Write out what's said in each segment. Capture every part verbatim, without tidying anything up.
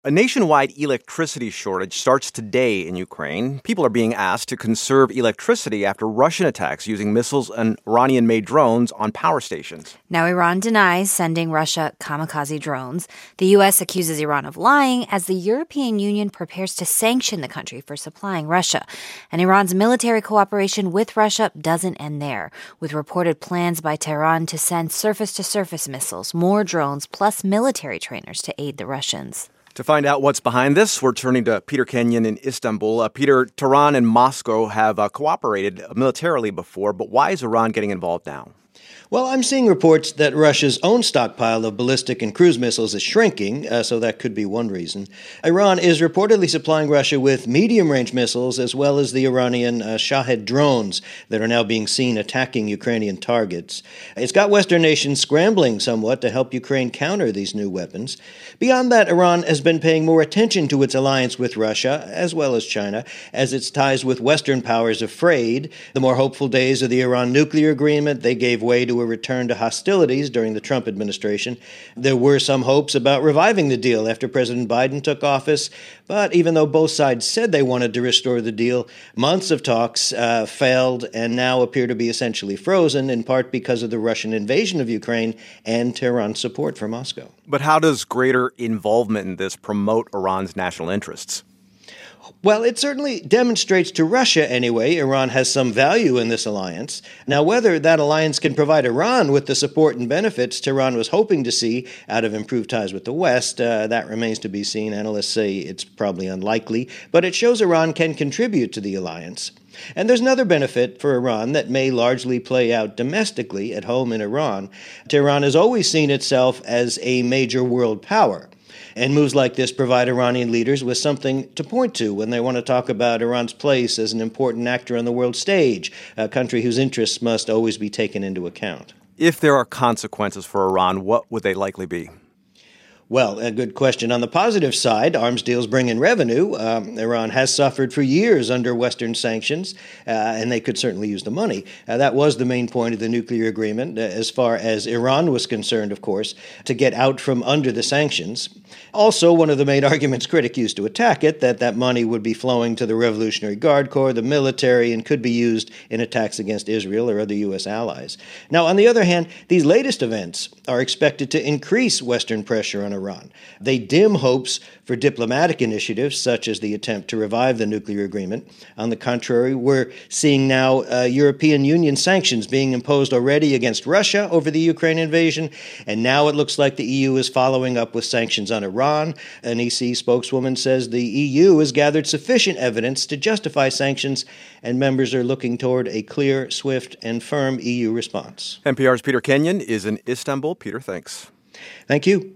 A nationwide electricity shortage starts today in Ukraine. People are being asked to conserve electricity after Russian attacks using missiles and Iranian-made drones on power stations. Now, Iran denies sending Russia kamikaze drones. The U S accuses Iran of lying as the European Union prepares to sanction the country for supplying Russia. And Iran's military cooperation with Russia doesn't end there, with reported plans by Tehran to send surface-to-surface missiles, more drones, plus military trainers to aid the Russians. To find out what's behind this, we're turning to Peter Kenyon in Istanbul. Uh, Peter, Tehran and Moscow have uh, cooperated militarily before, but why is Iran getting involved now? Well, I'm seeing reports that Russia's own stockpile of ballistic and cruise missiles is shrinking, uh, so that could be one reason. Iran is reportedly supplying Russia with medium-range missiles as well as the Iranian uh, Shahed drones that are now being seen attacking Ukrainian targets. It's got Western nations scrambling somewhat to help Ukraine counter these new weapons. Beyond that, Iran has been paying more attention to its alliance with Russia, as well as China, as its ties with Western powers have frayed. The more hopeful days of the Iran nuclear agreement, they gave way to a return to hostilities during the Trump administration. There were some hopes about reviving the deal after President Biden took office, but even though both sides said they wanted to restore the deal, months of talks uh, failed and now appear to be essentially frozen, in part because of the Russian invasion of Ukraine and Tehran's support for Moscow. But how does greater involvement in this promote Iran's national interests? Well, it certainly demonstrates to Russia, anyway, Iran has some value in this alliance. Now, whether that alliance can provide Iran with the support and benefits Tehran was hoping to see out of improved ties with the West, uh, that remains to be seen. Analysts say it's probably unlikely, but it shows Iran can contribute to the alliance. And there's another benefit for Iran that may largely play out domestically at home in Iran. Tehran has always seen itself as a major world power. And moves like this provide Iranian leaders with something to point to when they want to talk about Iran's place as an important actor on the world stage, a country whose interests must always be taken into account. If there are consequences for Iran, what would they likely be? Well, a good question. On the positive side, arms deals bring in revenue. Um, Iran has suffered for years under Western sanctions, uh, and they could certainly use the money. Uh, that was the main point of the nuclear agreement, uh, as far as Iran was concerned, of course, to get out from under the sanctions. Also, one of the main arguments critics used to attack it, that that money would be flowing to the Revolutionary Guard Corps, the military, and could be used in attacks against Israel or other U S allies. Now, on the other hand, these latest events are expected to increase Western pressure on Iran. Iran. They dim hopes for diplomatic initiatives, such as the attempt to revive the nuclear agreement. On the contrary, we're seeing now uh, European Union sanctions being imposed already against Russia over the Ukraine invasion, and now it looks like the E U is following up with sanctions on Iran. An E C spokeswoman says the E U has gathered sufficient evidence to justify sanctions, and members are looking toward a clear, swift, and firm E U response. N P R's Peter Kenyon is in Istanbul. Peter, thanks. Thank you.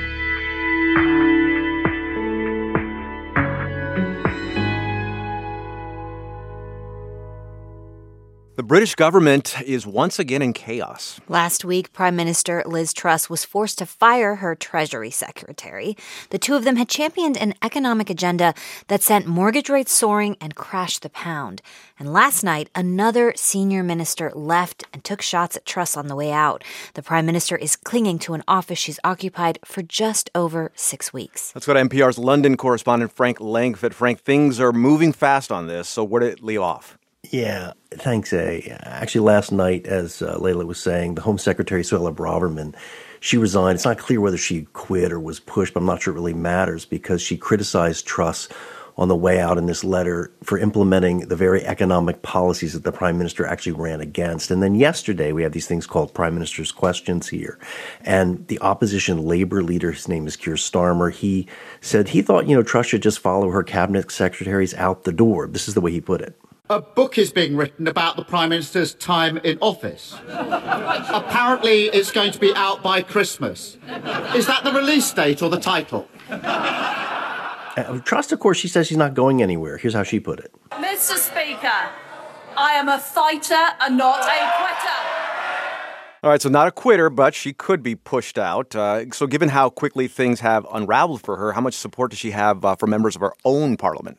The British government is once again in chaos. Last week, Prime Minister Liz Truss was forced to fire her Treasury Secretary. The two of them had championed an economic agenda that sent mortgage rates soaring and crashed the pound. And last night, another senior minister left and took shots at Truss on the way out. The Prime Minister is clinging to an office she's occupied for just over six weeks. Let's go to N P R's London correspondent Frank Langfitt. Frank, things are moving fast on this, so where did it leave off? Yeah, thanks, A. Actually, last night, as uh, Layla was saying, the Home Secretary, Suella Braverman, she resigned. It's not clear whether she quit or was pushed, but I'm not sure it really matters because she criticized Truss on the way out in this letter for implementing the very economic policies that the Prime Minister actually ran against. And then yesterday, we have these things called Prime Minister's Questions here. And the opposition Labour leader, his name is Keir Starmer, he said he thought, you know, Truss should just follow her cabinet secretaries out the door. This is the way he put it. A book is being written about the Prime Minister's time in office. Apparently, it's going to be out by Christmas. Is that the release date or the title? Uh, Truss, of course, she says she's not going anywhere. Here's how she put it. Mister Speaker, I am a fighter and not a quitter. All right, so not a quitter, but she could be pushed out. Uh, so given how quickly things have unraveled for her, how much support does she have uh, from members of her own parliament?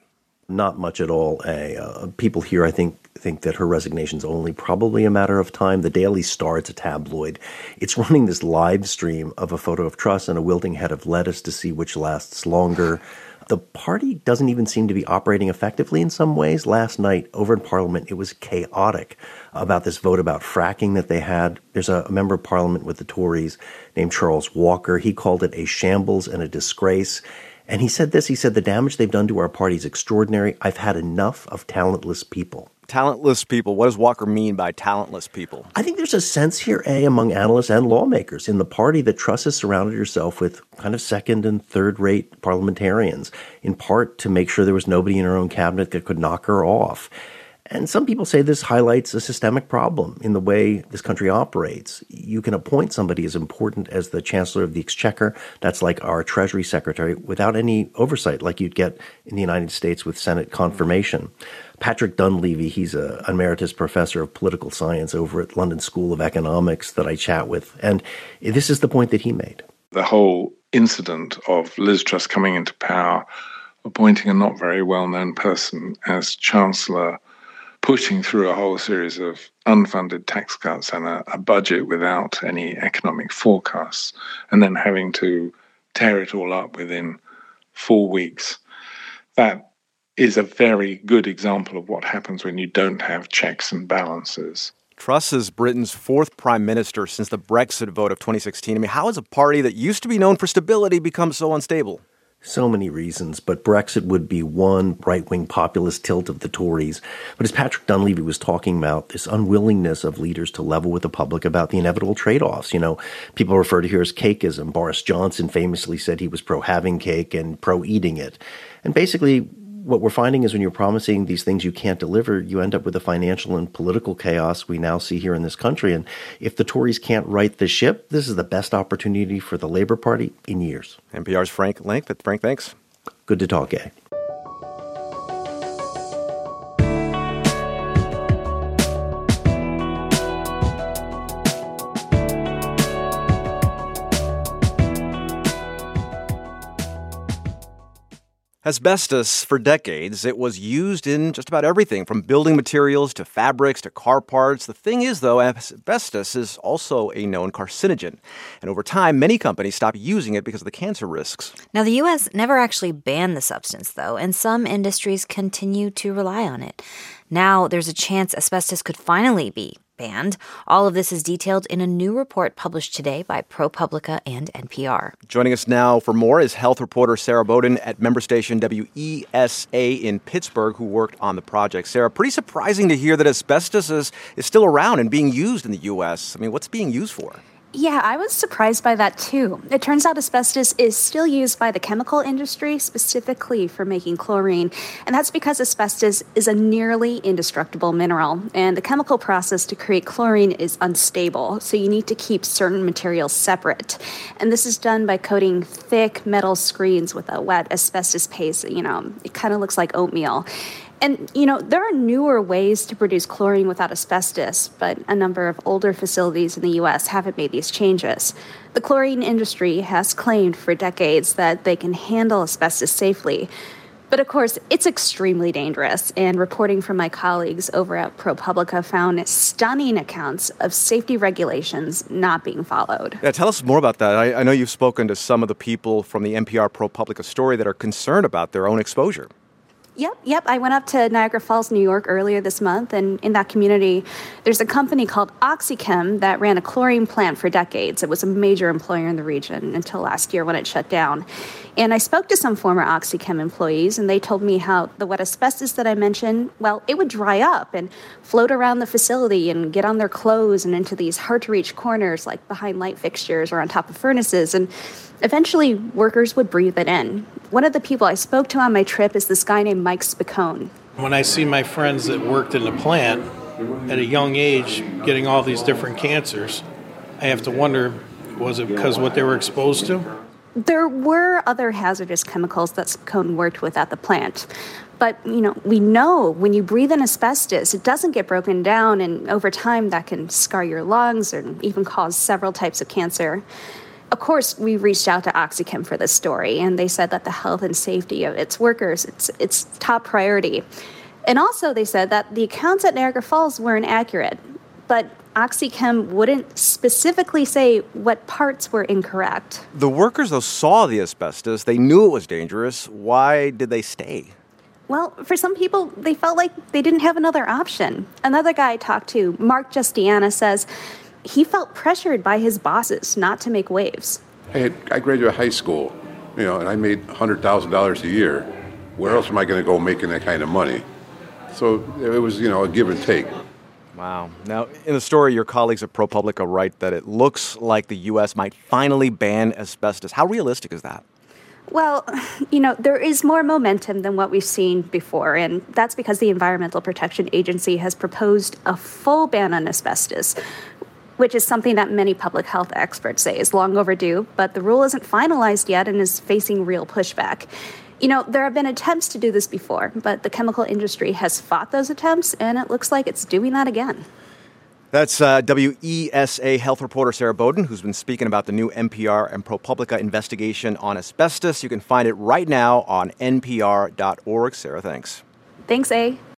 Not much at all. A, uh, people here, I think, think that her resignation is only probably a matter of time. The Daily Star, it's a tabloid. It's running this live stream of a photo of Truss and a wilting head of lettuce to see which lasts longer. The party doesn't even seem to be operating effectively in some ways. Last night, over in Parliament, it was chaotic about this vote about fracking that they had. There's a, a member of Parliament with the Tories named Charles Walker. He called it a shambles and a disgrace. And he said this, he said, the damage they've done to our party is extraordinary. I've had enough of talentless people. Talentless people. What does Walker mean by talentless people? I think there's a sense here, A, among analysts and lawmakers in the party that Truss has surrounded herself with kind of second and third rate parliamentarians, in part to make sure there was nobody in her own cabinet that could knock her off. And some people say this highlights a systemic problem in the way this country operates. You can appoint somebody as important as the Chancellor of the Exchequer, that's like our Treasury Secretary, without any oversight like you'd get in the United States with Senate confirmation. Patrick Dunleavy, he's a emeritus professor of political science over at London School of Economics that I chat with, and this is the point that he made. The whole incident of Liz Truss coming into power, appointing a not very well-known person as Chancellor, pushing through a whole series of unfunded tax cuts and a, a budget without any economic forecasts, and then having to tear it all up within four weeks. That is a very good example of what happens when you don't have checks and balances. Truss is Britain's fourth prime minister since the Brexit vote of twenty sixteen. I mean, how has a party that used to be known for stability become so unstable? So many reasons, but Brexit would be one right-wing populist tilt of the Tories. But as Patrick Dunleavy was talking about, this unwillingness of leaders to level with the public about the inevitable trade-offs. You know, people refer to here as cakeism. Boris Johnson famously said he was pro-having cake and pro-eating it. And basically, what we're finding is when you're promising these things you can't deliver, you end up with the financial and political chaos we now see here in this country. And if the Tories can't right the ship, this is the best opportunity for the Labour Party in years. N P R's Frank Langfitt. Frank, thanks. Good to talk, eh? Asbestos, for decades, it was used in just about everything, from building materials to fabrics to car parts. The thing is, though, asbestos is also a known carcinogen. And over time, many companies stopped using it because of the cancer risks. Now, the U S never actually banned the substance, though, and some industries continue to rely on it. Now, there's a chance asbestos could finally be banned. All of this is detailed in a new report published today by ProPublica and N P R. Joining us now for more is health reporter Sarah Bowden at member station W E S A in Pittsburgh, who worked on the project. Sarah, pretty surprising to hear that asbestos is, is still around and being used in the U S. I mean, what's it being used for? Yeah, I was surprised by that, too. It turns out asbestos is still used by the chemical industry, specifically for making chlorine. And that's because asbestos is a nearly indestructible mineral. And the chemical process to create chlorine is unstable, so you need to keep certain materials separate. And this is done by coating thick metal screens with a wet asbestos paste. You know, it kind of looks like oatmeal. And, you know, there are newer ways to produce chlorine without asbestos, but a number of older facilities in the U S haven't made these changes. The chlorine industry has claimed for decades that they can handle asbestos safely. But, of course, it's extremely dangerous, and reporting from my colleagues over at ProPublica found stunning accounts of safety regulations not being followed. Yeah, tell us more about that. I, I know you've spoken to some of the people from the N P R ProPublica story that are concerned about their own exposure. Yep, yep. I went up to Niagara Falls, New York earlier this month, and in that community, there's a company called OxyChem that ran a chlorine plant for decades. It was a major employer in the region until last year when it shut down. And I spoke to some former OxyChem employees, and they told me how the wet asbestos that I mentioned, well, it would dry up and float around the facility and get on their clothes and into these hard-to-reach corners, like behind light fixtures or on top of furnaces. And eventually, workers would breathe it in. One of the people I spoke to on my trip is this guy named Mike Spicone. When I see my friends that worked in the plant at a young age getting all these different cancers, I have to wonder, was it because of what they were exposed to? There were other hazardous chemicals that Spicone worked with at the plant. But, you know, we know when you breathe in asbestos, it doesn't get broken down, and over time that can scar your lungs and even cause several types of cancer. Of course, we reached out to OxyChem for this story, and they said that the health and safety of its workers, it's its top priority. And also, they said that the accounts at Niagara Falls were inaccurate, but OxyChem wouldn't specifically say what parts were incorrect. The workers, though, saw the asbestos. They knew it was dangerous. Why did they stay? Well, for some people, they felt like they didn't have another option. Another guy I talked to, Mark Justiana, says he felt pressured by his bosses not to make waves. I, had, I graduated high school, you know, and I made one hundred thousand dollars a year. Where else am I going to go making that kind of money? So it was, you know, a give and take. Wow. Now, in the story, your colleagues at ProPublica write that it looks like the U S might finally ban asbestos. How realistic is that? Well, you know, there is more momentum than what we've seen before, and that's because the Environmental Protection Agency has proposed a full ban on asbestos, which is something that many public health experts say is long overdue, but the rule isn't finalized yet and is facing real pushback. You know, there have been attempts to do this before, but the chemical industry has fought those attempts, and it looks like it's doing that again. That's uh, W E S A health reporter Sarah Bowden, who's been speaking about the new N P R and ProPublica investigation on asbestos. You can find it right now on N P R dot org. Sarah, thanks. Thanks, A.